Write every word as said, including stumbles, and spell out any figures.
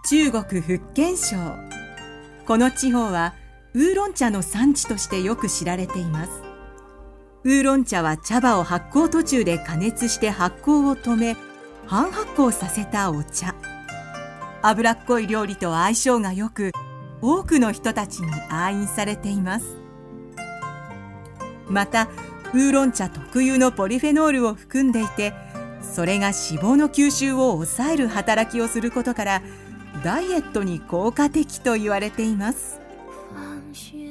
中国福建省。この地方はウーロン茶の産地としてよく知られています。ウーロン茶は茶葉を発酵途中で加熱して発酵を止め、半発酵させたお茶。脂っこい料理と相性がよく、多くの人たちに愛飲されています。またウーロン茶特有のポリフェノールを含んでいて、それが脂肪の吸収を抑える働きをすることから、ダイエットに効果的と言われています。